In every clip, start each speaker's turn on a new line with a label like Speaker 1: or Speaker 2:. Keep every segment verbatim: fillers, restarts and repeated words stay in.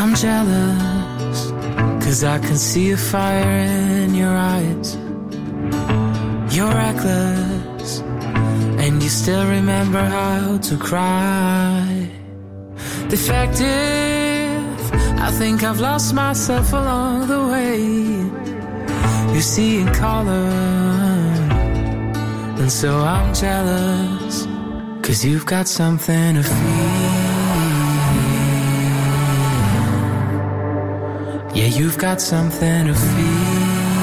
Speaker 1: I'm jealous, 'cause I can see a fire in your eyes. You're reckless, and you still remember how to cry. Defective, I think I've lost myself along the way. You see in color, and so I'm jealous, 'cause you've got something to feel. Yeah, you've got something to feel.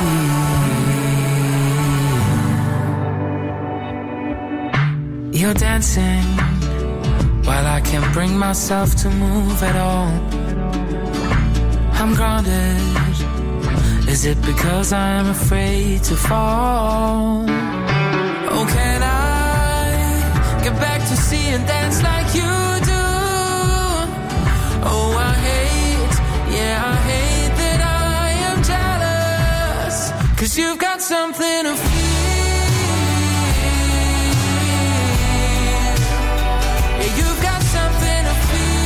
Speaker 1: You're dancing while I can't bring myself to move at all. I'm grounded. Is it because I'm afraid to fall? Oh, can I get back to seeing dance like you do? Oh, I hate, yeah, I hate that I am jealous, 'cause you've got something to feel. Yeah, you've got something to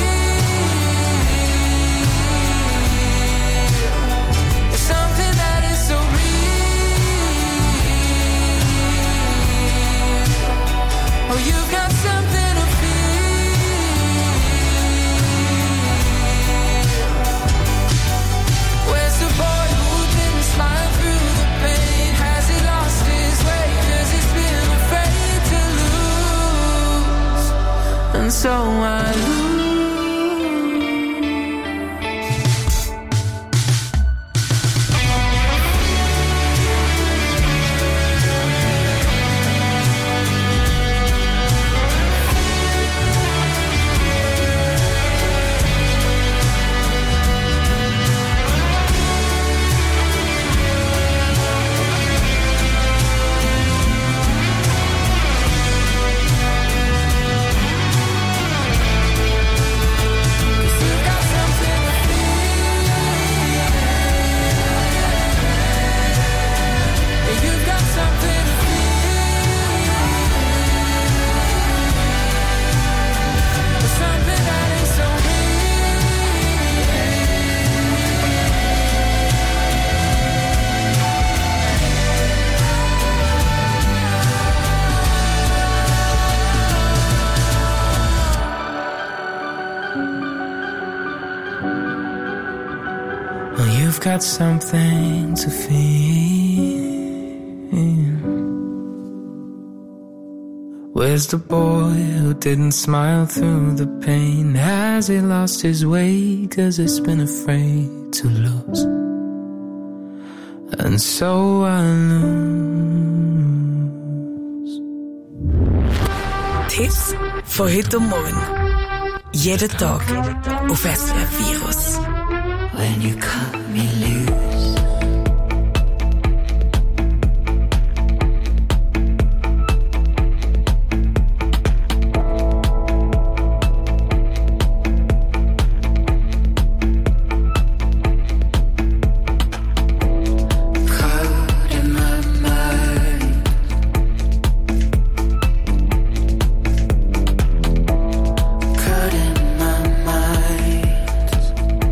Speaker 1: feel. Something that is so real. Oh, you've got something to feel. Where's the boy who didn't smile through the pain? Has he lost his way? 'Cause he's been afraid to lose. And so I lose. Got something to feel. Where's the boy who didn't smile through the pain? Has he lost his way? 'Cause he's been afraid to lose. And so I lose.
Speaker 2: Tipps von heute Morgen. Jeden Tag auf S R F Virus.
Speaker 3: When you cut me loose, caught in my mind, caught in my mind.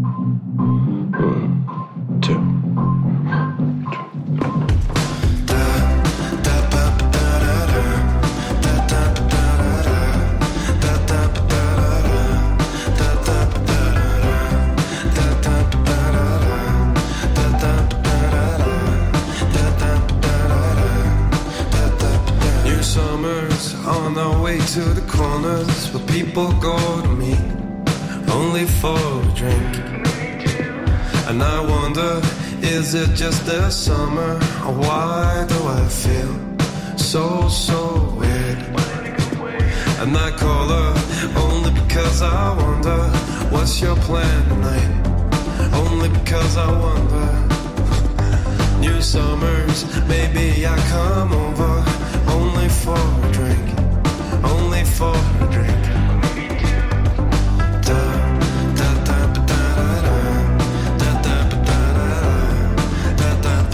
Speaker 4: On our way to the corners where people go to meet, only for a drink. And I wonder, is it just the summer, or why do I feel so, so weird? And I call her only because I wonder, what's your plan tonight? Only because I wonder. New summers, maybe I come over, only for a drink, only for a drink. Da da da da da da da da da da da da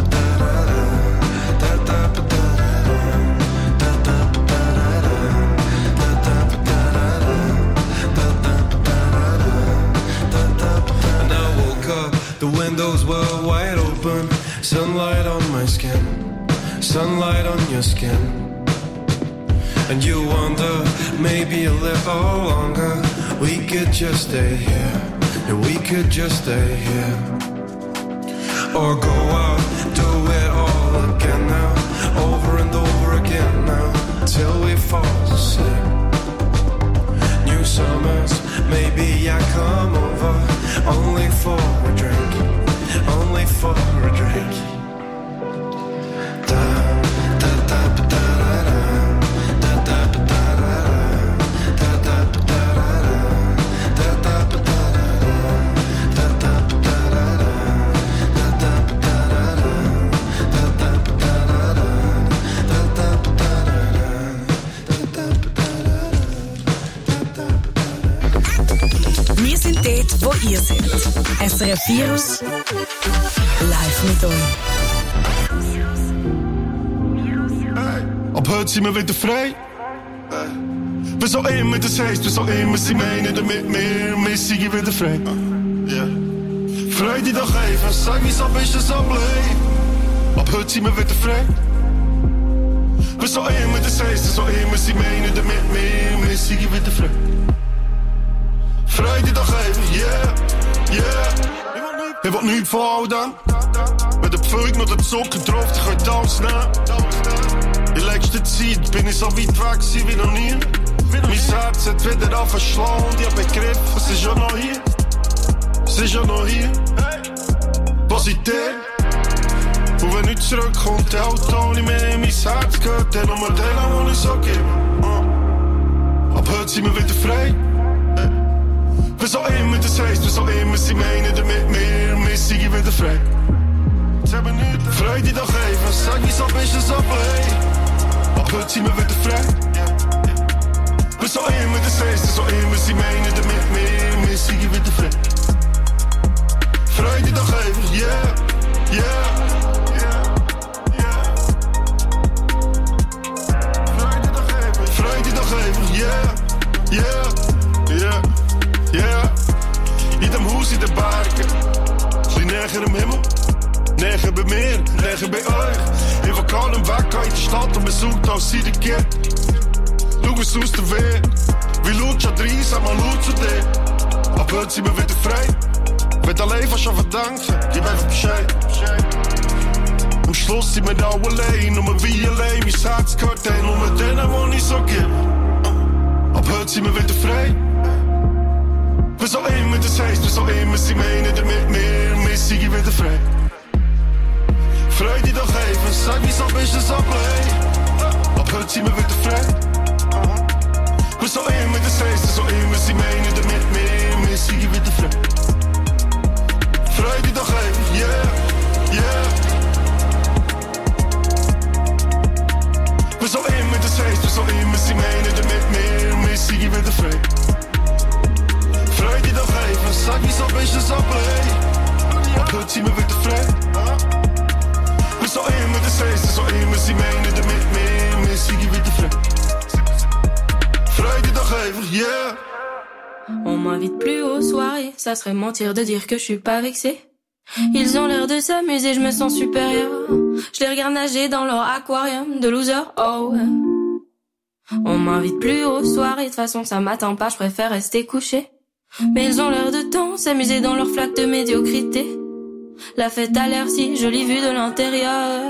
Speaker 4: da. And I woke up, the windows were wide open, sunlight on my skin, sunlight on your skin. And you wonder, maybe a little longer, we could just stay here, and we could just stay here. Or go out, do it all again now, over and over again now, till we fall asleep. New summers, maybe I come over, only for a drink, only for a drink. Da, da, da, da, da, da.
Speaker 2: Wir sind dort, wo ihr seid. S R F Virus live mit euch.
Speaker 5: Ab heute sind wir wieder frei. Was auch immer das heisst, was auch immer sie meinen damit mir, wir sind wieder frei. Yeah. Freu dich doch einfach, sag wieso bist du so blöd. Ab heute sind wir wieder frei. Was auch immer das heisst, was auch immer sie meinen damit mir, wir sind wieder frei. Freu dich doch einfach, yeah, yeah. Ich will nichts von all dem. Wenn der Pflug noch den Zucker drauf, dann könnt ihr alles nehmen. In letzter Zeit bin ich so weit weg wie noch nie. Mein Herz hat wieder angefangen zu schlagen und ich hab begriffen, es ist ja noch hier. Es ist ja noch hier. Positiv. Und wenn nichts zurückkommt, der Auto nicht mehr in mein Herz gehört, dann nur den, den ich so gebe. Ab heute sind wir wieder frei. Was auch immer das heisst, was auch immer sie meinen damit mir, wir sind wieder frei. Freu dich doch einfach, sag wieso bist du so blöd. Ab heute sind wir wieder frei. Was auch immer das heisst, was auch immer sie meinen damit mir, wir sind wieder frei. Freu dich doch einfach, yeah, yeah, yeah, yeah. Freu dich doch einfach, freu dich doch einfach, yeah, yeah, yeah. Yeah, in dem Haus in den Bergen, bisschen näher am Himmel, näher bei mir, näher bei euch. Ich will keinen Weg in die Stadt und man sucht, als sie dich gibt. Schau es aus der Weh, wie laut schon rein, sag mal laut zu dir. Ab heute sind wir wieder frei, wenn du allein fast schon verdanken, gib einfach Bescheid. Am Schluss sind wir auch allein, nur wie allein, mein Herz gehört ein, nur denen, die ich so gebe. Ab heute sind wir wieder frei. Was auch immer das heisst, was auch immer sie meinen damit mir, wir sind wieder frei. Freu dich doch einfach, sag wieso bist du so blöd. Ab heute sind wir wieder frei. Was auch immer das heisst, was auch immer sie meinen damit mir, wir sind wieder frei. Freu dich doch einfach, yeah, yeah. Was auch immer das heisst, was auch immer sie meinen damit mir, wir sind wieder frei. Freu dich doch einfach, sag wieso bist du so blöd. Ab heute sind wir wieder frei. Was auch immer das heisst, was auch immer sie meinen damit mir, wir sind wieder frei. Freu dich doch einfach, yeah,
Speaker 6: On m'invite plus aux soirées, ça serait mentir de dire que je suis pas vexée. Ils ont l'air de s'amuser, je me sens supérieure. Je les regarde nager dans leur aquarium de loser, oh ouais. On m'invite plus aux soirées, de toute façon ça m'attend pas, je préfère rester couché. Mais ils ont l'air de tant s'amuser dans leur flaque de médiocrité. La fête a l'air si jolie vue de l'intérieur.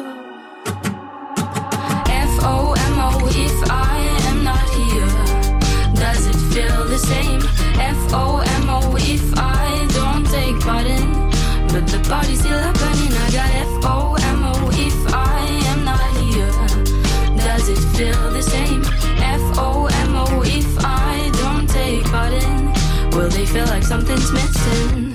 Speaker 6: F O M O, if I am not here, does it feel the same? F O M O, if I don't take part in, but the party's still happening. I got F O M O, if I am not here, does it feel the same? F O M O, if I don't take part in, will they feel like something's missing?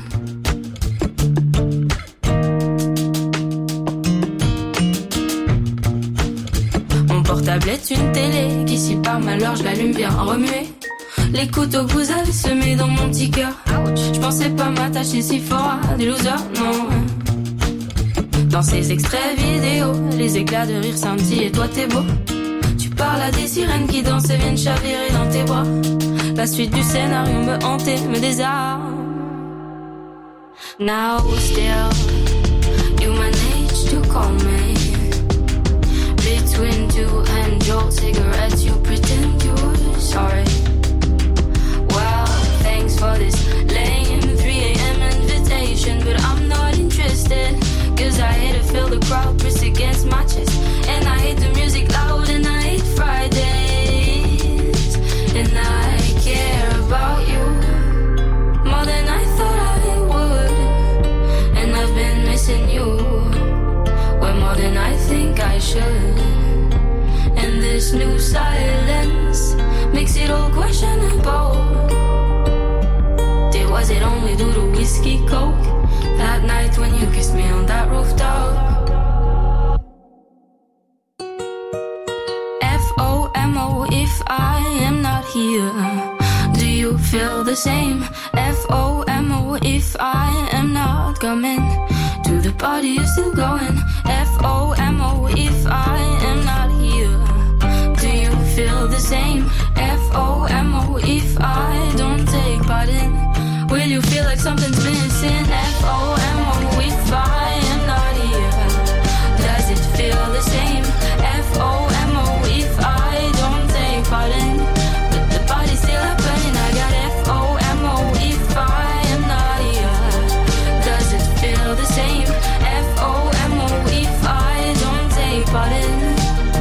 Speaker 6: Mon portable est une télé qui si par malheur je l'allume bien remuer. Les couteaux que vous avez semés dans mon petit cœur, je pensais pas m'attacher si fort à des losers, non. Dans ces extraits vidéo, les éclats de rire scintillent et toi t'es beau. Tu parles à des sirènes qui dansent et viennent chavirer dans tes bras. La suite du scénario me hantait, me désarme. Now still, you manage to call me. Between two and your cigarettes, you pretend you're sorry. Well, thanks for this lame three a.m. invitation, but I'm not interested. Cause I hate to feel the crowd press against my chest. And I hate the music loud and I hate Fridays. And I care about you more than I thought I would. And I've been missing you way more than I think I should. And this new silence makes it all questionable. Did was it only due to whiskey coke that night when you kissed me on that rooftop? F O M O, if I am not here, do you feel the same? F O M O, if I am not coming to the party, you're still going. F O M O, if I am not here, do you feel the same? F O M O, if I don't take part in, will you feel like something's missing? F O M O, if I am not here, does it feel the same? F O M O, if I don't take part in, but the party's still happening. I got F O M O, if I am not here, does it feel the same? F O M O, if I don't take part in.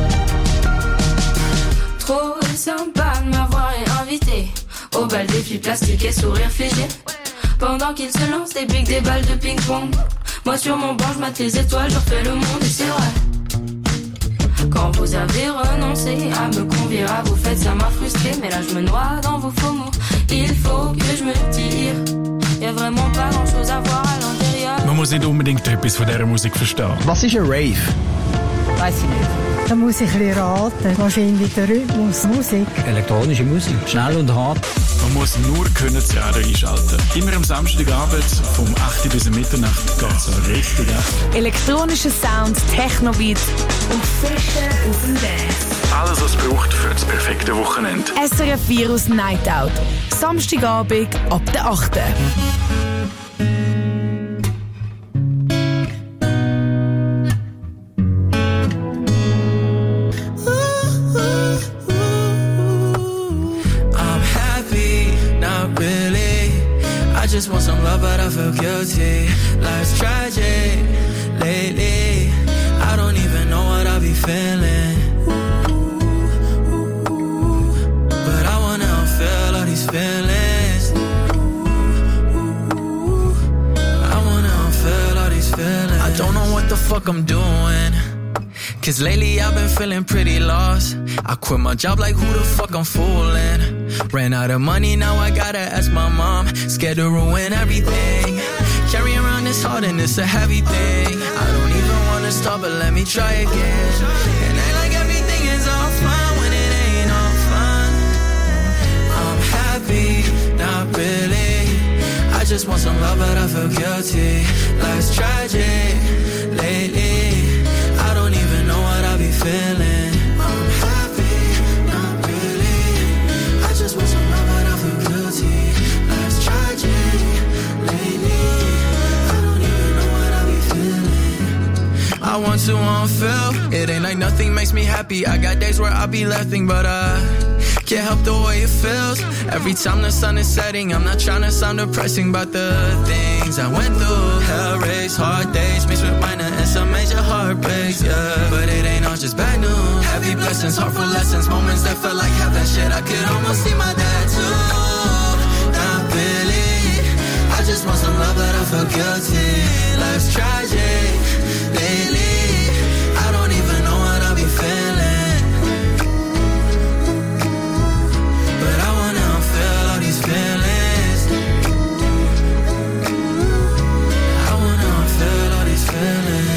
Speaker 6: Trop sympa de m'avoir invité au bal des filles plastiques et sourire figé. Pendant qu'ils se lancent des pics, des balles de ping-pong, moi sur mon banc je mate les étoiles, je refais le monde et c'est vrai. Quand vous avez renoncé à me convier à vos fêtes, ça m'a frustré. Mais là je me noie dans vos faux mots, il faut que je me tire. Y'a vraiment pas grand chose à voir à l'intérieur.
Speaker 7: Man muss nicht unbedingt etwas von dieser Musik verstehen.
Speaker 8: Was ist ein Rave?
Speaker 9: Weiss ich nicht. Da muss ich ein bisschen raten. Wahrscheinlich der Rhythmus, Musik.
Speaker 8: Elektronische Musik. Schnell und hart.
Speaker 7: Man muss nur können das Radio einschalten. Immer am Samstagabend vom acht bis Mitternacht geht es so richtig ab.
Speaker 2: Elektronischer Sound, Techno-Beats und Feste auf dem Dance.
Speaker 7: Alles, was es braucht für das perfekte Wochenende.
Speaker 2: S R F Virus Night Out. Samstagabend ab der achten
Speaker 1: I just want some love, but I feel guilty. Life's tragic lately. I don't even know what I be feeling. But I wanna feel all these feelings. I wanna feel all these feelings. I don't know what the fuck I'm doing. Cause lately I've been feeling pretty lost. I quit my job like who the fuck I'm fooling. Ran out of money, now I gotta ask my mom. Scared to ruin everything. Carry around this heart and it's a heavy thing. I don't even wanna stop, but let me try again. And act like everything is all fine when it ain't all fun. I'm happy, not really. I just want some love, but I feel guilty. Life's tragic lately. I don't even know what I be feeling. I'm happy, not really. I just want some love, but I feel guilty.
Speaker 10: I want to unfeel. It ain't like nothing makes me happy. I got days where I be laughing, but I can't help the way it feels. Every time the sun is setting, I'm not trying to sound depressing, but the things I went through. Hell race, hard days, mixed with minor and some major heartbreaks, yeah. But it ain't all just bad news. Heavy blessings, heartful lessons, moments that felt like heaven. Shit, I could almost see my dad too. Not really. I just want some love, but I feel guilty. Life's tragic lately. I don't even know what I'll be feeling, but I wanna feel all these feelings. I wanna feel all these feelings.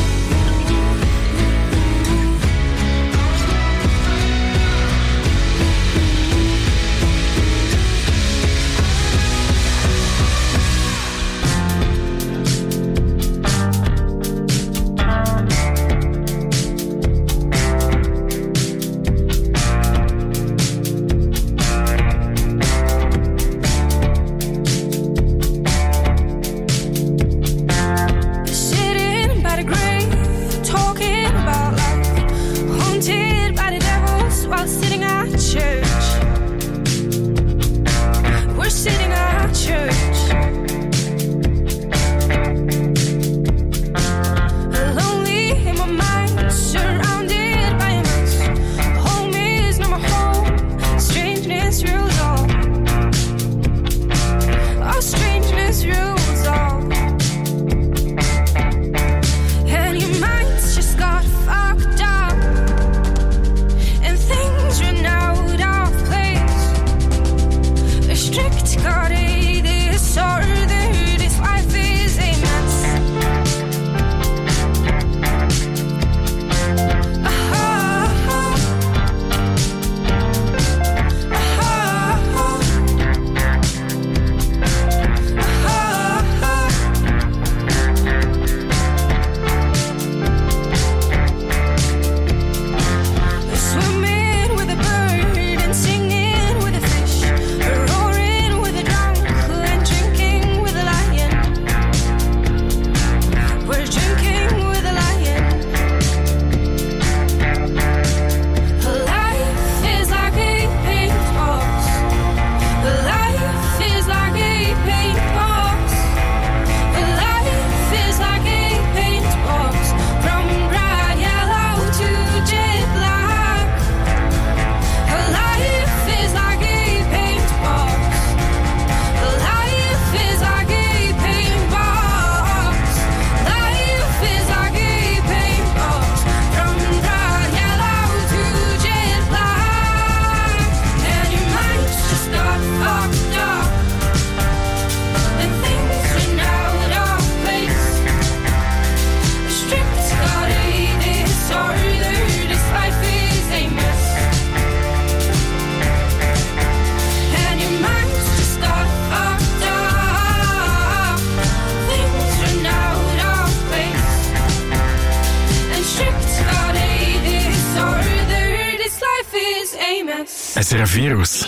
Speaker 7: S R F Virus.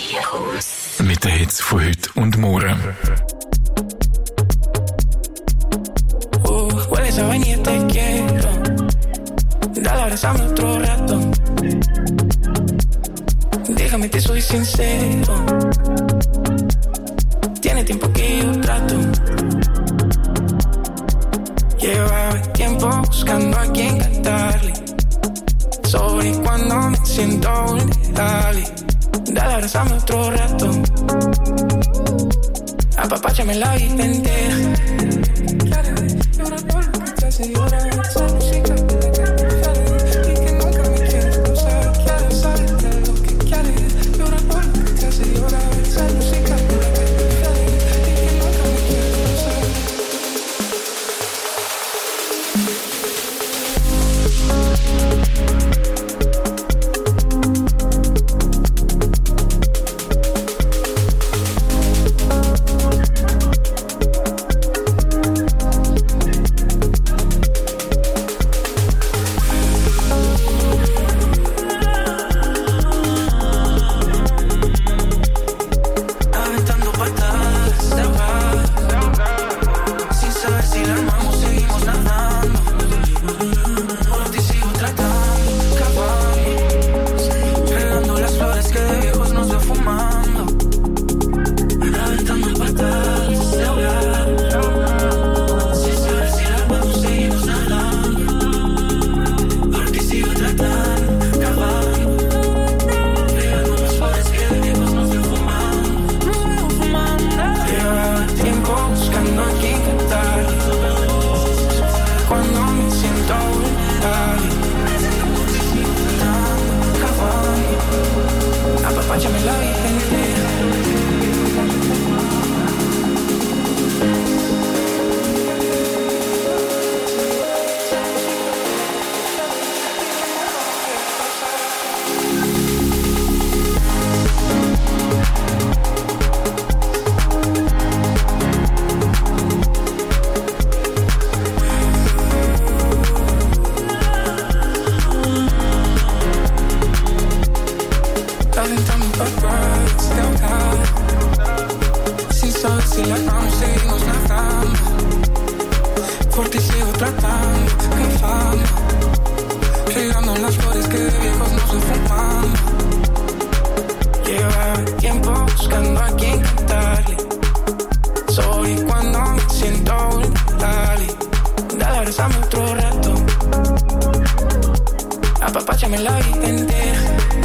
Speaker 7: Mit den Hits von heute und morgen.
Speaker 1: Uh, hueles a vainilla y te quiero. Dale, abrazame otro rato. Déjame, te soy sincero. Tiene tiempo que yo trato. Llevaba tiempo buscando a quien cantarle. Sobre cuando me siento vulnerable. Dale, abrazame otro rato. Apapáchame la vida entera. Llora por lo que te hace llorar. Esa música de la que me sale y que nunca me quieres cruzar. Quiero saber de lo que quieres. Llora por lo que te hace llorar. Esa música de la que me sale y que nunca me quieres cruzar. por ti sigo tratando, qué fama. Regando las flores que de viejos no se fuman. Lleva tiempo buscando a quien cantarle. Soy cuando me siento vulnerable. Dale, rezame otro rato. Apapáchame la vida entera.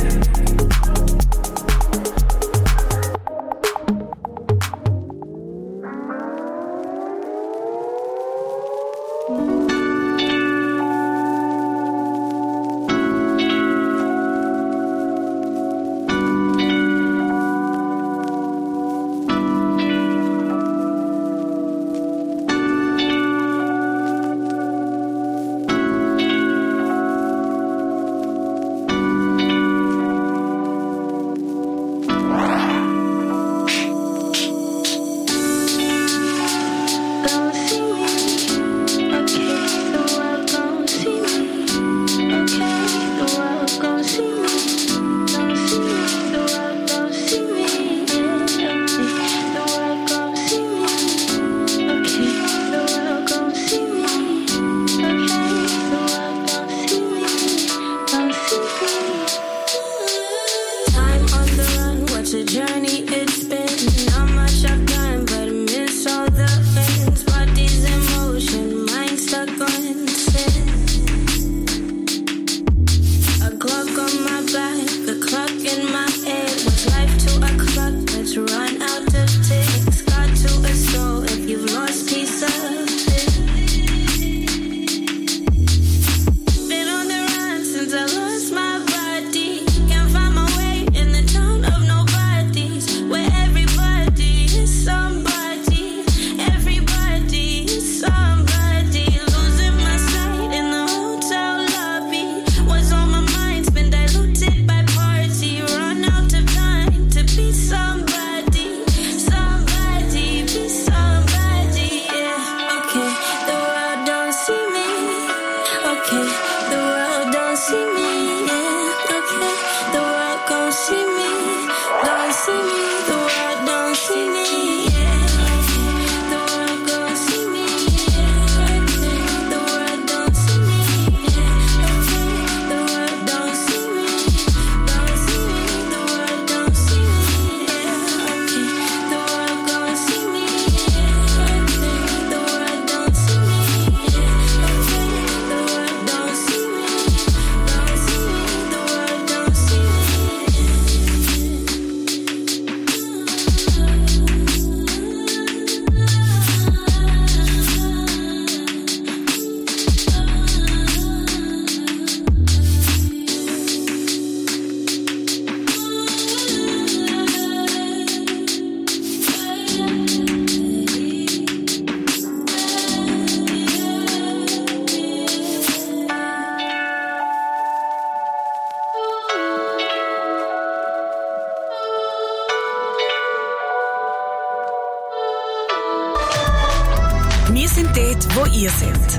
Speaker 2: Wir sind dort, wo ihr seid.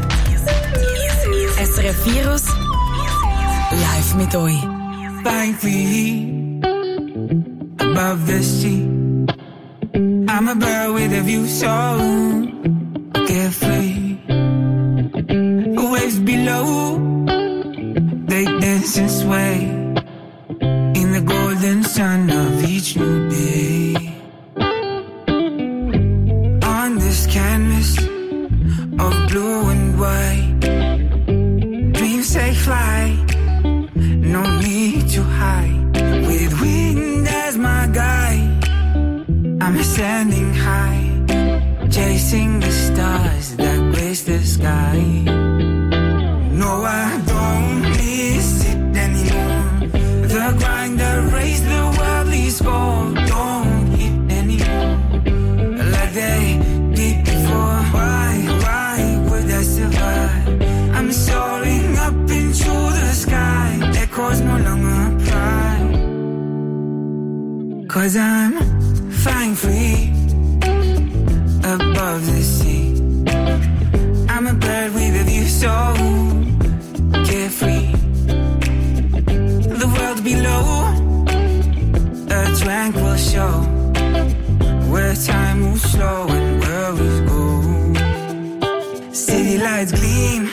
Speaker 2: S R F Virus live mit euch.
Speaker 1: Flying free above the sea. I'm a bird with a view so carefree. The waves below, they dance and sway in the golden sun of each new day. On this canvas of blue and white, dreams take flight, no need to hide. With wind as my guide, I'm standing high, chasing the stars that grace the sky. No, I don't miss it anymore. The grind that raised the worldly score don't hit anymore like they did before. Why, why would I survive? I'm soaring up into the sky. Echoes no longer pride, 'cause I'm flying free above the sea. I'm a bird with a view so carefree. The world below, a tranquil show where time moves slow and worries go.
Speaker 3: City lights gleam,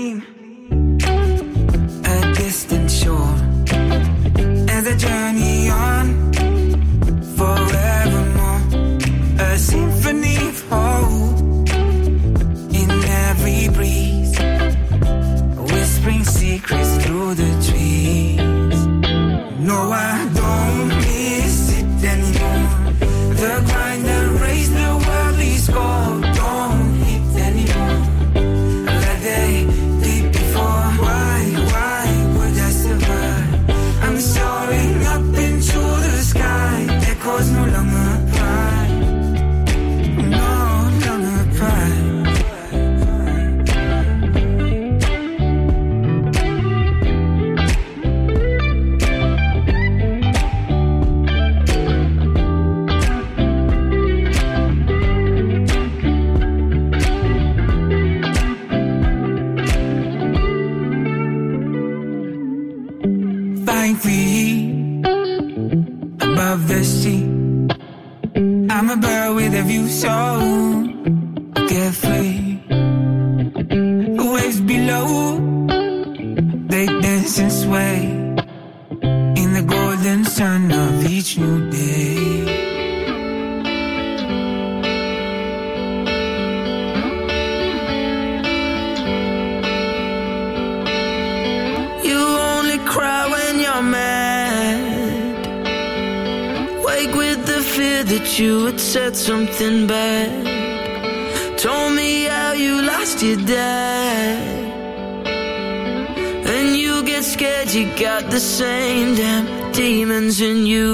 Speaker 3: a distant shore. As I journey on, forevermore, a symphony of hope in every breeze, whispering secrets through the trees. No, I don't miss it anymore. The grind, the race, the worldly score don't hit anymore like they did before. Why, why would I survive? I'm soaring up into the sky. Echoes no longer pride, no longer pride. Free above the sea, I'm a bird with a view, so carefree. The waves below, they dance and sway in the golden sun of each new day. You only cry when you're mad. Wake with the fear that you had said something bad. Told me how you lost your dad. And you get scared, you got the same damn demons in you.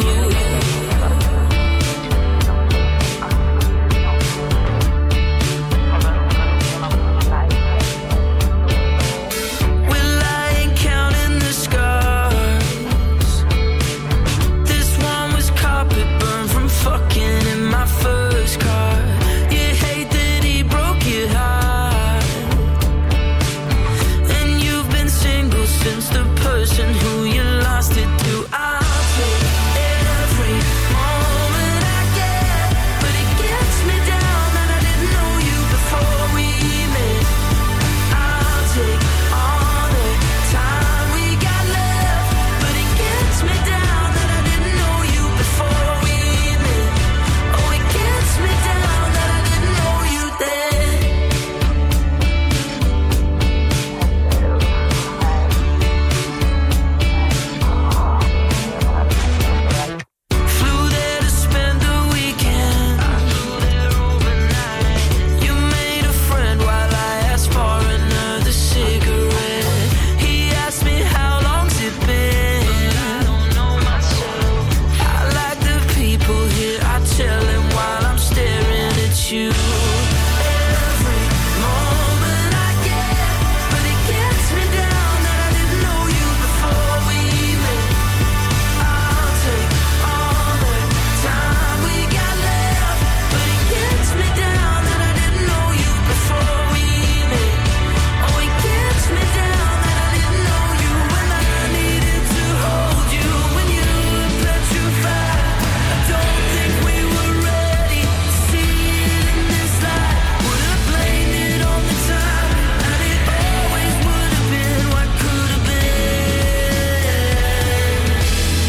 Speaker 3: Who you lost it to, I'll take every moment I get, but it gets me down that I didn't know you before we met. I'll take all the time we got left, but it gets me down that I didn't know you before we met. Oh, it gets me down that I didn't know you then. You every moment I get, but it gets me down that I didn't know you before we met. I'll take all the time we got left, but it gets me down that I didn't know you before we met. Oh, it gets me down that I didn't know you when I needed to hold you, when you were petrified. I don't think we were ready to see this light. Would have blamed it on the time, and it always would have been what could have been.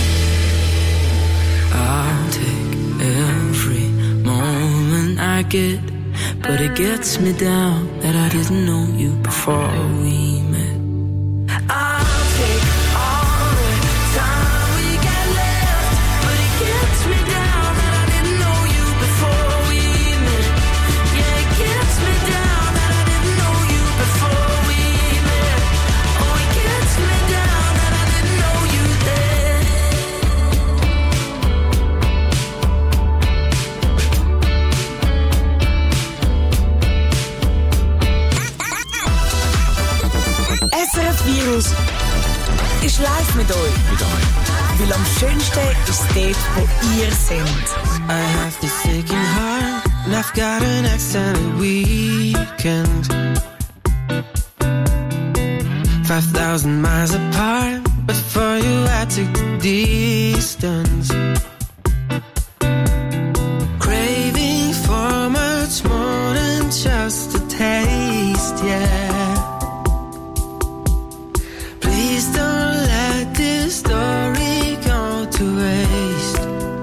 Speaker 3: I'll take every moment I get, but it gets me down that I didn't know you before we met. I'll take all the time we got left, but it gets me down that I didn't know you before we met. Yeah, it gets me down that I didn't know you before we met. Oh, it gets me down that I didn't know you then.
Speaker 2: S R F Virus ist live mit euch.
Speaker 7: Mit euch.
Speaker 2: Weil am schönsten ist dort, wo ihr seid.
Speaker 3: I have this aching heart, and I've got an extended weekend. Five thousand miles apart, but for you I took the distance. Craving for much more than just a taste. taste, yeah. Please don't let this story go to waste.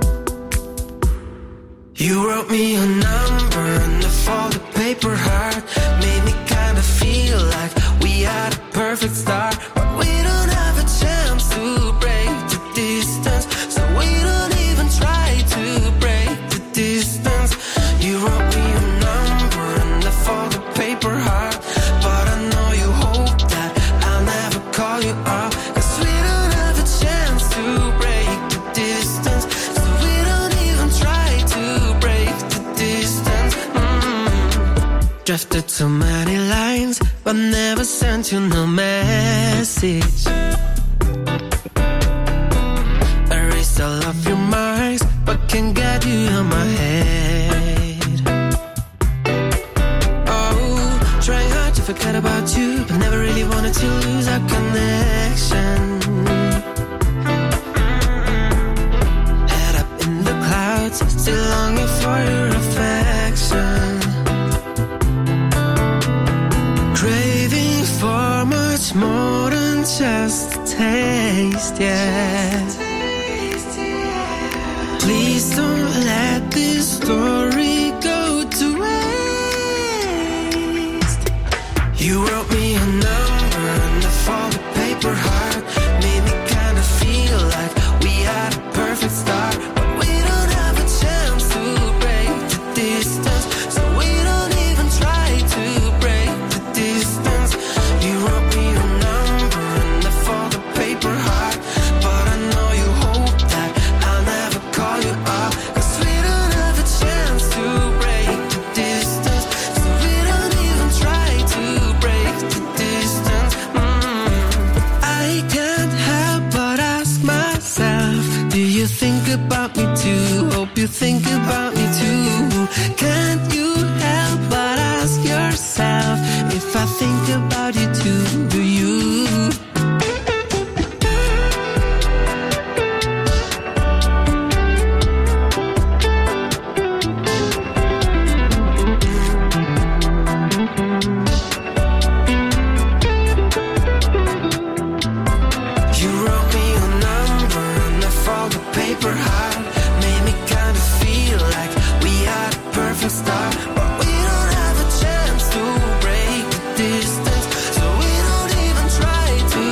Speaker 3: You wrote me a number and a folded paper heart. Made me kinda feel like we had a perfect start. But we don't have a chance to break the distance, so we don't even try to break the distance. You wrote me a number and a folded paper heart, but I know you hope that I'll never call you up, 'cause we don't have a chance to break the distance, so we don't even try to break the distance. mm. Drafted so many lines, but never sent you no message. Erased all of your marks, but can't get you on my head. Oh, trying hard to forget about you, but never really wanted to lose our connection. Head up in the clouds, still longing for your affection. Craving for much more than just a taste, yeah. Please don't let this story go to waste. You wrote me a number and a folded paper heart. Made me kinda feel like we had a perfect start. But we don't have a chance to break the distance, so we don't even try to break the distance. You wrote me a number and a folded paper heart, but I know you hope that I'll never call you up, 'cause we don't have a chance to break the distance, so we don't even try to break the distance. mm. I can't help but ask myself, do you think about me too? Hope you think about me too. Can't you help but ask yourself if I think about you too? Do you? You wrote me a number and a folded paper heart. Made me kinda feel like we had a perfect start. But we don't have a chance to break the distance, so we don't even try to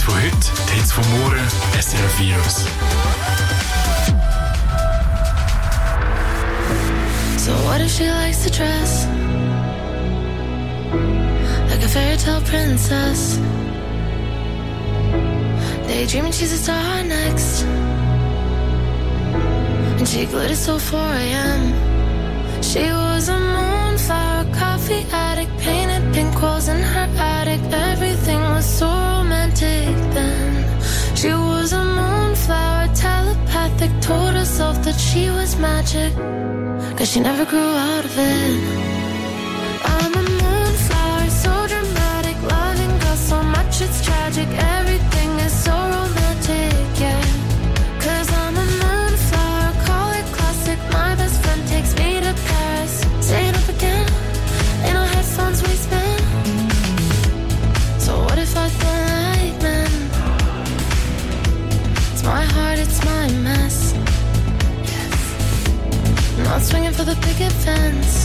Speaker 7: von heute, die Hits von morgen, S R F Virus.
Speaker 11: So what if she likes to dress like a fairy tale princess, daydreaming she's a star next, and she glittered till four a.m. She was a moonflower, coffee addict, painted pink walls in her attic. Everything was so romantic then. She was a moonflower, telepathic, told herself that she was magic, cause she never grew out of it. I'm a moonflower, so dramatic, loving girl so much it's tragic. Everything is so romantic, yeah. Cause I'm a moonflower, call it classic. My best friend takes me to Paris, staying up again, in our headphones we spin. So what if I feel like men? It's my heart, it's my mess. Not swinging for the picket fence,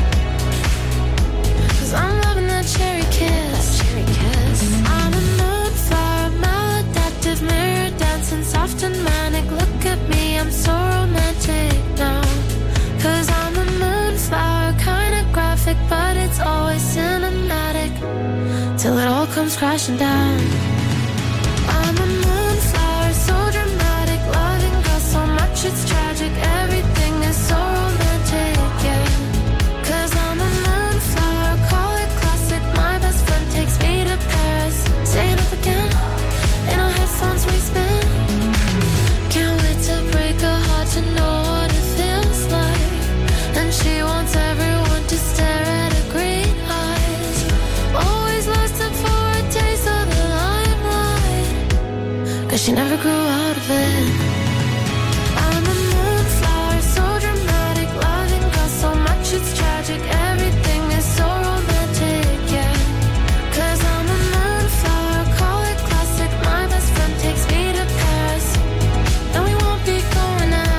Speaker 11: cause I'm loving that cherry kiss, that cherry kiss. I'm a moonflower, maladaptive, mirror dancing, soft and manic. Look at me, I'm so romantic now, cause I'm a moonflower, kinda graphic, but it's always cinematic, till it all comes crashing down. I'm a moonflower, so dramatic, loving girl so much it's tragic. Everything is so romantic, yeah. Cause I'm a moonflower, call it classic. My best friend takes me to Paris, staying up again, in our headphones we spin. Can't wait to break her heart to know what it feels like. And she wants everyone to stare at her green eyes, always lusting for a taste of the limelight, cause she never grew out of it. I'm a moonflower, so dramatic, loving girl so much it's tragic. Everything is so romantic, yeah. Cause I'm a moonflower, call it classic. My best friend takes me to Paris, and we won't be going out.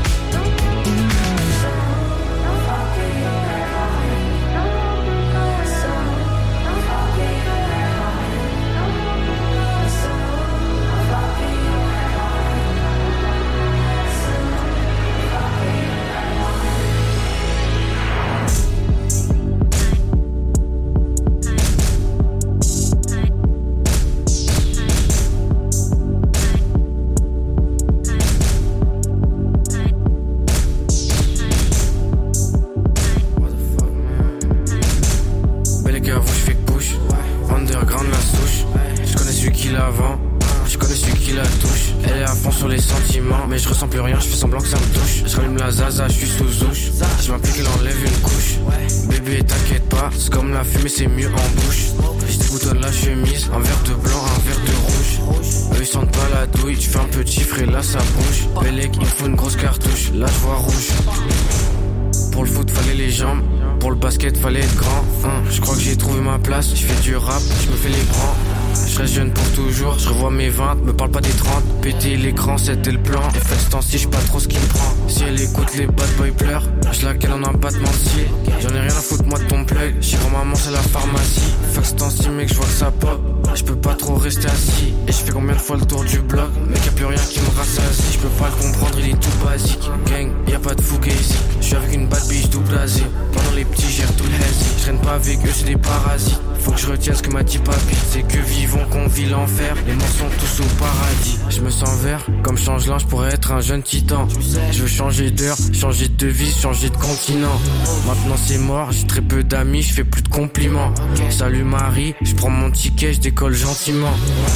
Speaker 12: Mais je ressens plus rien, je fais semblant que ça me touche. Je rallume la zaza, je suis sous ouche. Je m'applique, elle enlève une couche. Bébé t'inquiète pas, c'est comme la fumée, c'est mieux en bouche. Je déboutonne la chemise, un verre de blanc, un verre de rouge. Eux ils sentent pas la douille, tu fais un petit frais, là ça bouge. Bellec, il faut une grosse cartouche, là je vois rouge. Pour le foot fallait les jambes, pour le basket fallait être grand. hein, Je crois que j'ai trouvé ma place, je fais du rap, je me fais les grands. Je reste jeune pour toujours, je revois mes vingt, me parle pas des trente. Péter l'écran, c'était le plan. Et fait ce temps-ci, je sais pas trop ce qui me prend. Si elle écoute les bad boys pleurent, je la cale en un battement de cils. J'en ai rien à foutre moi de ton plug, chez grand-maman c'est la pharmacie. Fait ce temps-ci mec, je vois que ça pop, je peux pas trop rester assis. Et je fais combien de fois le tour du bloc, mec y'a plus rien qui me rassasie. Je peux pas le comprendre, il est tout basique. Gang, y'a pas de fougue ici. Je suis avec une bad bitch double blasée. Pendant les petits gèrent tout le hazy. Je traîne pas avec eux, c'est des parasites. Faut que je retienne ce que m'a dit papy, c'est que vivons qu'on vit l'enfer. Les morts sont tous au paradis. Je me sens vert, comme change l'an, je pourrais être un jeune titan. Je veux changer d'heure, changer de devise, changer de continent. Maintenant c'est mort, j'ai très peu d'amis, je fais plus de compliments. Salut Marie, je prends mon ticket, je décolle gentiment.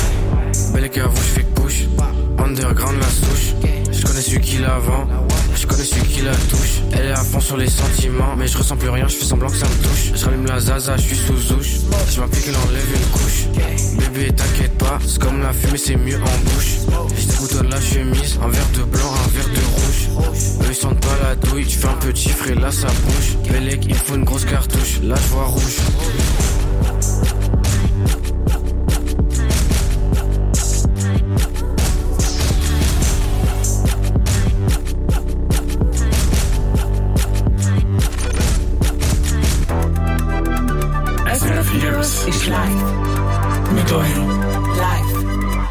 Speaker 12: Belle qu'à vous, je fais que push. Underground la souche. Je connais celui qui la vend, je connais celui qui la touche. Elle est à fond sur les sentiments, mais je ressens plus rien, je fais semblant que ça me touche. Je rallume la zaza, je suis sous ouche. Je m'applique, elle enlève une couche. Bébé t'inquiète pas, c'est comme la fumée, c'est mieux en bouche. Je déboutonne la chemise, un verre de blanc, un verre de rouge. Eux ils sentent pas la douille, tu fais un petit frais, là ça bouge. Bellec, il faut une grosse cartouche, là je vois rouge.
Speaker 2: Ist live. Mit euch. Live.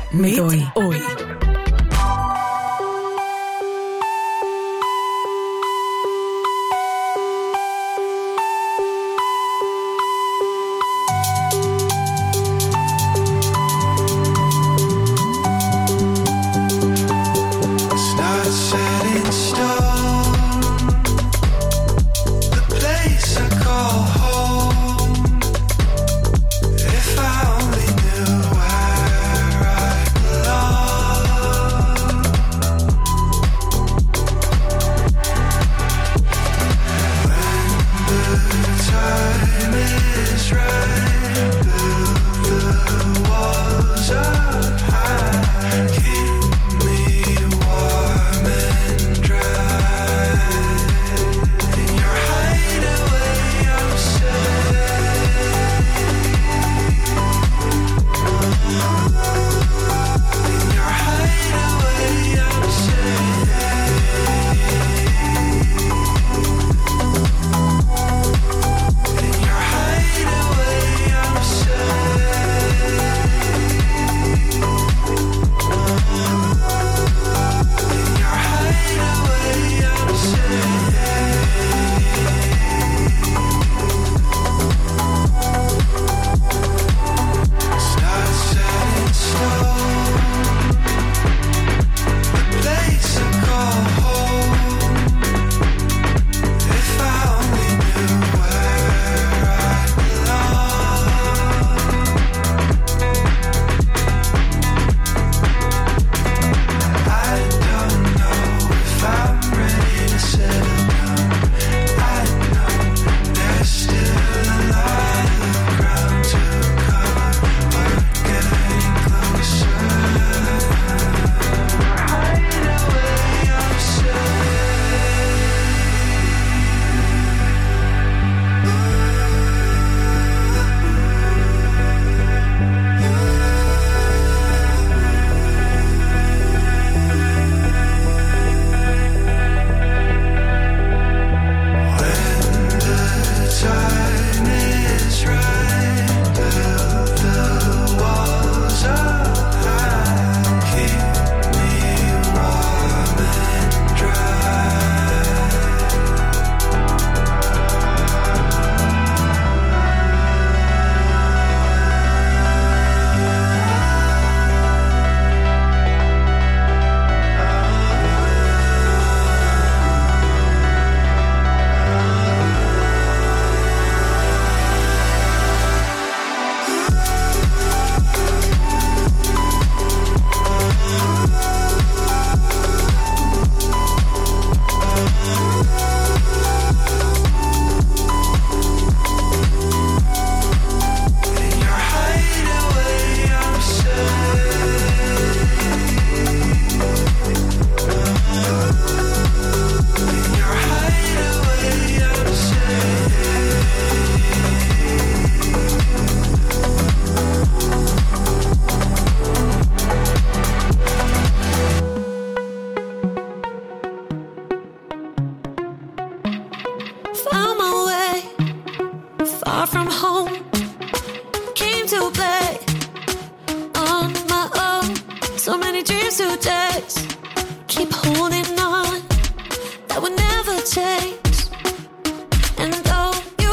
Speaker 11: holding on that would never change. And though you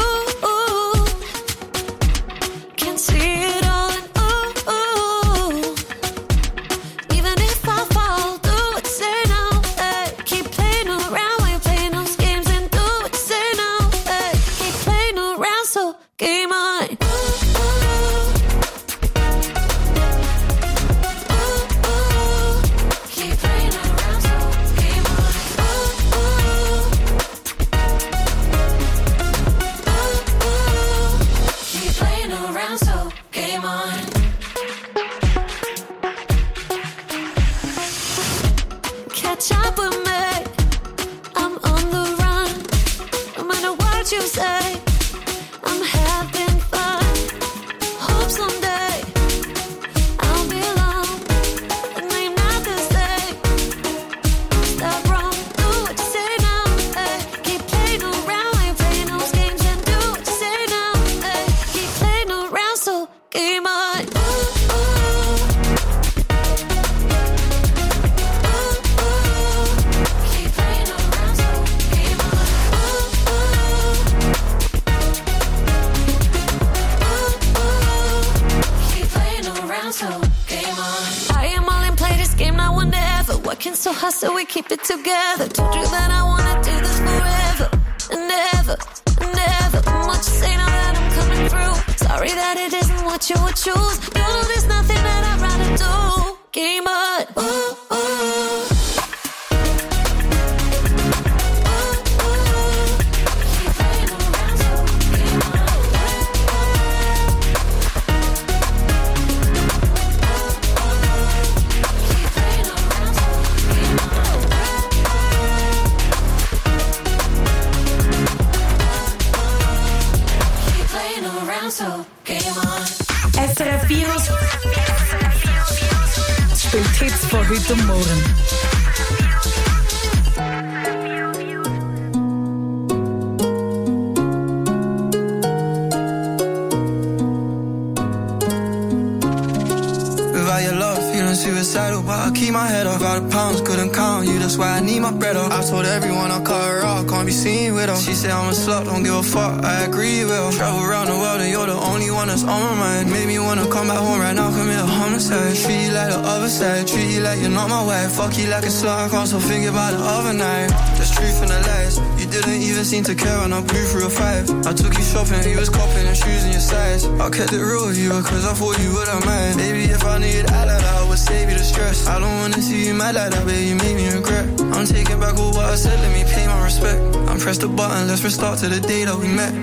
Speaker 11: can see it all, and ooh, ooh, even if I fall, do what you say now. Hey, keep playing around when you play those games, and do what you say now. Hey, keep playing around, so game on. Catch up with me, I'm on the run. No matter what you say, I'm having fun. Hope someday I'll be alone, and I'm not the same. Stop wrong, do what you say now. Hey, keep playing around when you're playing those games, and do what you say now. Hey, keep playing around, so game on. So game on. I am all in, play this game, not one to ever. Working so hard so we keep it together. Told you that I wanna do this forever and ever and ever. What you say now that I'm coming through? Sorry that it isn't what you would choose. You know there's nothing that I'd rather do. Game on. Ooh, ooh. So, game on.
Speaker 2: S R F vier spielt Hits von heute und morgen.
Speaker 10: Without your love, feeling suicidal, but I keep my head up. Got the pounds, couldn't count you, that's why I need my bread up. I told everyone I'll cut her off, can't be seen with her. She said I'm a slut, don't give a fuck, I agree with her. Travel around the world and you're the only one that's on my mind. Made me wanna come back home right now, commit a homicide. Treat you like the other side, treat you like you're not my wife. Fuck you like a slut, I can't stop thinking about the other night. There's truth in the lies, you didn't even seem to care when I blew through a five. I took you shopping, you was copping and shoes in your size. I kept it real with you because I thought you wouldn't mind. Baby, if I knew you'd act like that, I would save you the stress. I don't wanna see you mad like that, baby, you make me regret. I'm taking back all what I said, let me pay my respect. I'm press the button, let's restart to the day that we met.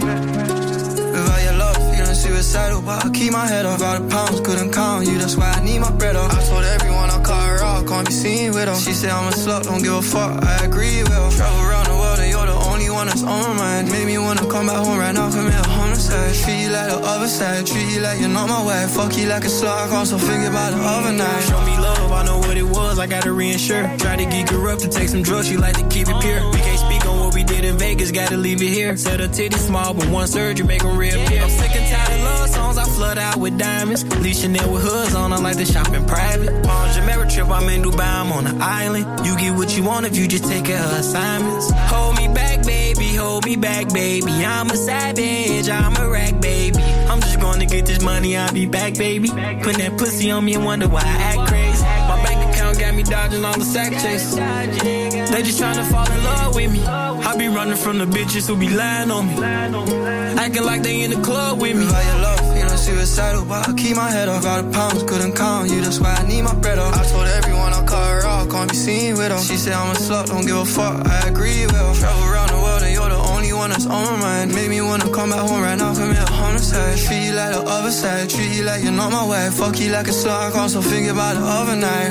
Speaker 10: Without your love, feeling suicidal, but I keep my head up. Out of pounds, couldn't count you, that's why I need my bread up. I told everyone I'll cut her off, can't be seen with her. She said I'm a slut, don't give a fuck, I agree with her. Travel around the world and you're the only one that's on my mind. Made me wanna come back home right now, commit a homicide. Treat you like the other side, treat you like you're not my wife. Fuck you like a slut, I can't stop thinking about the other night.
Speaker 13: Show me love, I know what it was, I gotta reinsure. Try to geek her up to take some drugs, she like to keep it pure. We can't speak on what we did in Vegas, gotta leave it here. Said her titties small, but one surgery make them reappear. I'm sick and tired of love songs, I flood out with diamonds. Leave Chanel with hoods on, I like to shop in private. On Jamaica trip, I'm in Dubai, I'm on the island. You get what you want if you just take care of her assignments. Hold me back, baby, hold me back, baby. I'm a savage, I'm a rack, baby. I'm just gonna get this money, I'll be back, baby. Put that pussy on me and wonder why I act crazy. My bank account got me dodging all the sack chase. They just tryna fall in love with me. I be running from the bitches who be lying on me. Acting like they in the club with me.
Speaker 10: Without your love, feeling suicidal, but I keep my head up. Out of pounds, couldn't count you, that's why I need my bread up. I told everyone I'll cut her off, can't be seen with her. She said I'm a slut, don't give a fuck, I agree with her. Travel around the world and you're the only one that's on my mind. Made me wanna come back home right now, commit a homicide. Treat you like the other side, treat you like you're not my wife. Fuck you like a slut, I can't stop thinking about the other night.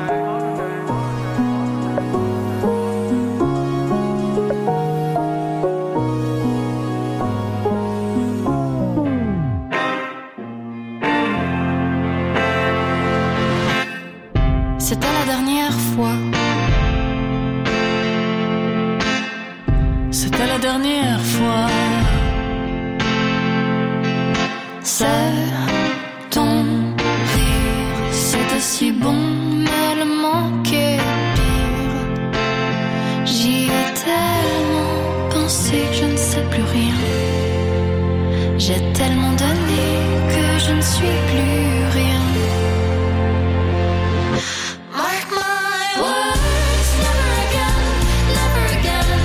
Speaker 6: C'était la dernière fois. C'était la dernière fois. C'est ton rire, c'était si bon, mais le manquait pire.
Speaker 11: sais plus rien. J'ai tellement donné que je ne suis plus rien. Mark my words, never again, never again.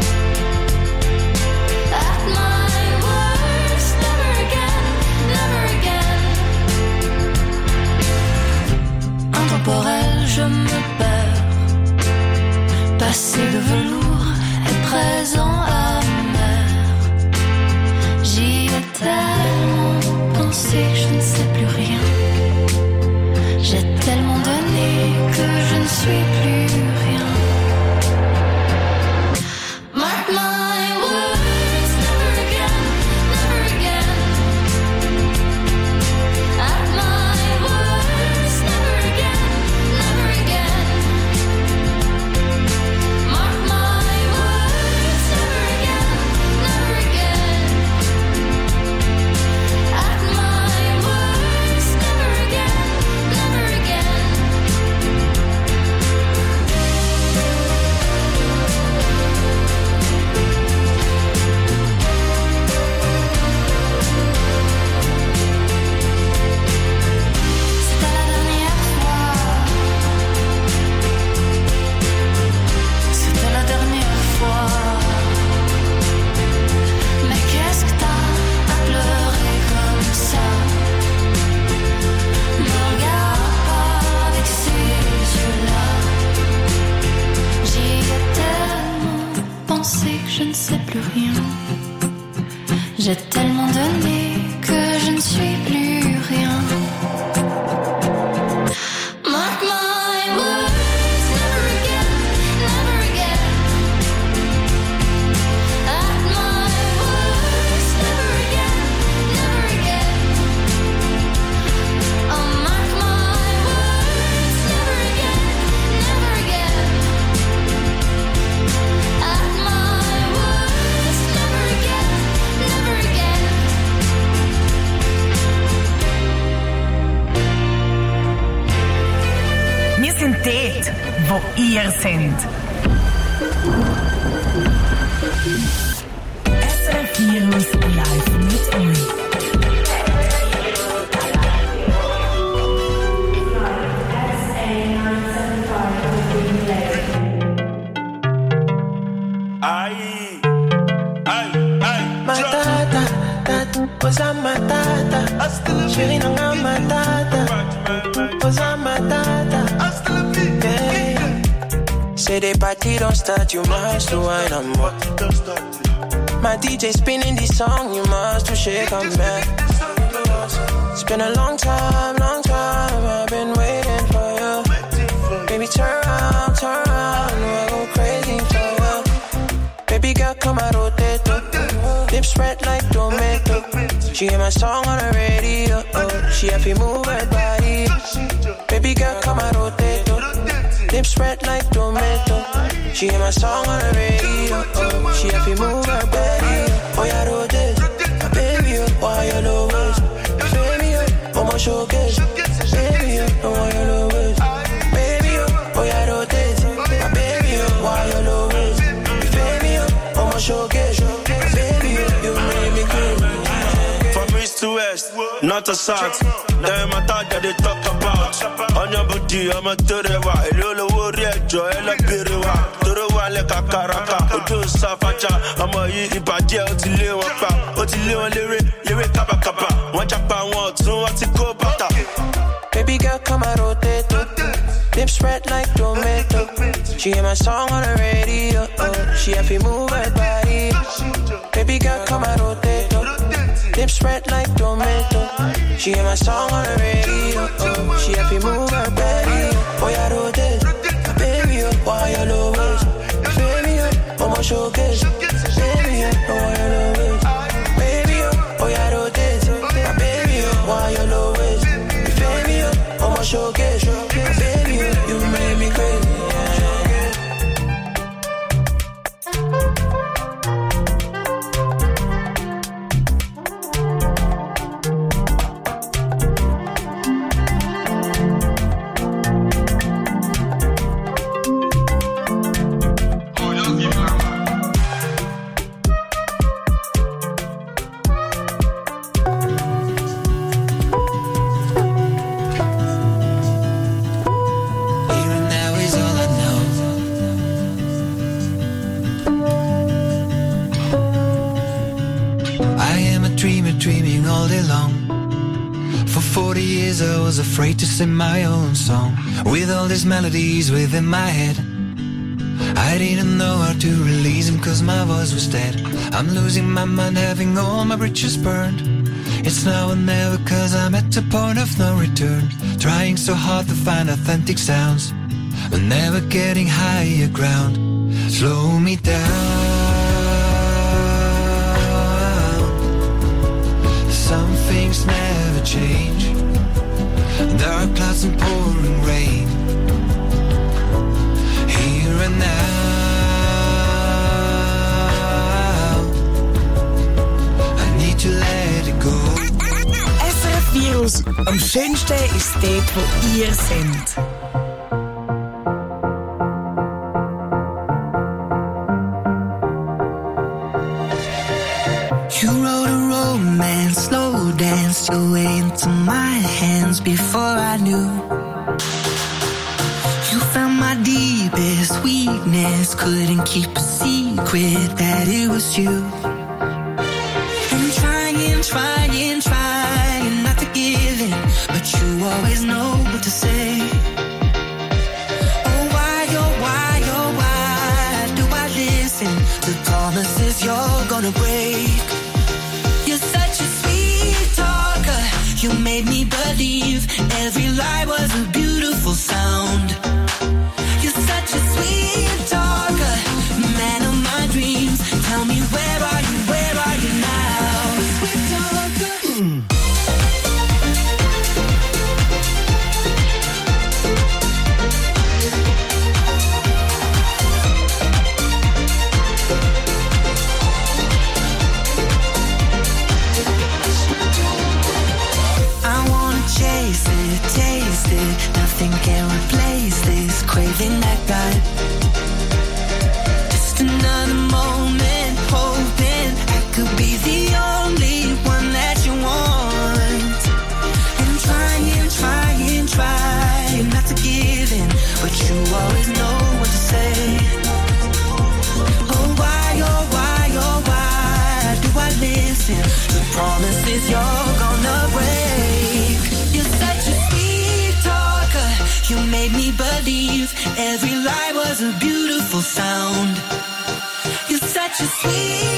Speaker 11: At my worst, never again, never again. Intemporel, je me perds. Passé de velours et présent amer. J'y ai tellement pensé que je ne sais plus rien. J'ai tellement donné que je ne suis plus rien. Mark my words, never again, never again. At my worst, never again, never again. Mark my words, never again, never again. At my worst, never again, never again. C'était la dernière fois. C'était la dernière fois. Mais qu'est-ce que t'as à pleurer comme ça? Me regarde pas avec ces yeux-là. J'y ai tellement pensé que je ne sais plus rien. J'ai tellement donné que je ne suis plus rien. Mark my words, never again, never again. At my worst, never again, never again. Oh, mark my words, never again, never again. At my worst, never again, never again.
Speaker 2: Wir sind dort, wo ihr seid. S R F Virus live mit euch.
Speaker 5: Ay, ay, ay,
Speaker 14: Matata, tata, posa matata. Chérie, non, non, matata. Posa matata. Yeah. Say the party don't start, you must do wine and more. My D J spinning this song, you must to shake on me. It's been a long time, long time, I've been waiting for you. Baby, turn around, turn around, I go crazy for you. Baby girl, come and rotate, lips red like tomato. She hear my song on the radio, oh. She happy move her body. Baby girl, come and rotate, lips red like tomato. She hear my song on the radio, oh. She happy move her body. Oh yeah, rotate, baby, oh, why you low waist? Baby, oh, my showcase. Baby, oh, why you low waist? Baby, oh, oh yeah, rotate, baby, oh, why you low waist? Baby, oh, my showcase. Baby, you make me crazy.
Speaker 5: from east to west, not a south. Them I thought that they talk about. On your booty, I'm a Torewa. Hello, warrior, joy, la Pirewa. Torewa, like a Karaka. Ojo Safacha. I'm a yi Ibadia, Otile, Wapa. Otile, Lere, Lere, Kaba Kaba. One chapa, one, two, what's it go, Bata?
Speaker 14: Baby girl, come and rotate. Lips red like tomato. She hear my song on the radio. Oh, she happy move her body. Baby girl, come and rotate. Lips red like tomato. She hear my song on the radio. Oh, she happy move her body. Oh yeah, rotate. Baby, oh, why you low waist? Baby, oh, oh my showcase. Baby, oh, why you low waist? Baby, oh, oh yeah, rotate. Baby, oh, why you low waist? Baby, oh, oh my showcase. Baby, oh, you make me crazy.
Speaker 15: all day long. For forty years I was afraid to sing my own song. With all these melodies within my head, I didn't know how to release them cause my voice was dead. I'm losing my mind, having all my bridges burned. It's now or never cause I'm at the point of no return. Trying so hard to find authentic sounds, but never getting higher ground. Slow me down. Some things never change. Dark clouds and pouring rain. Here and now, I need to let it go.
Speaker 2: S R F Virus. Am schönsten ist dort, wo ihr seid.
Speaker 3: You wrote a romance, slow danced your way into my hands before I knew. You found my deepest weakness, couldn't keep a secret that it was you. I'm trying, trying, trying not to give in, but you always know what to say. Oh why, oh why, oh why do I listen to promises you're gonna break? You're such a sweet talker, you made me believe every lie was a beautiful sound. You're such a sweet talker, man of my dreams. Tell me where are you, where are you now? Sweet talker. Mm. Taste it, nothing can replace this craving I got. Just another moment, hoping I could be the only one that you want. And trying, trying, trying not to give in, but you always know what to say. Oh why, oh why, oh why do I listen to promises you're gonna break? You're such a sweet talker, you made me believe every lie was a beautiful sound. You're such a sweet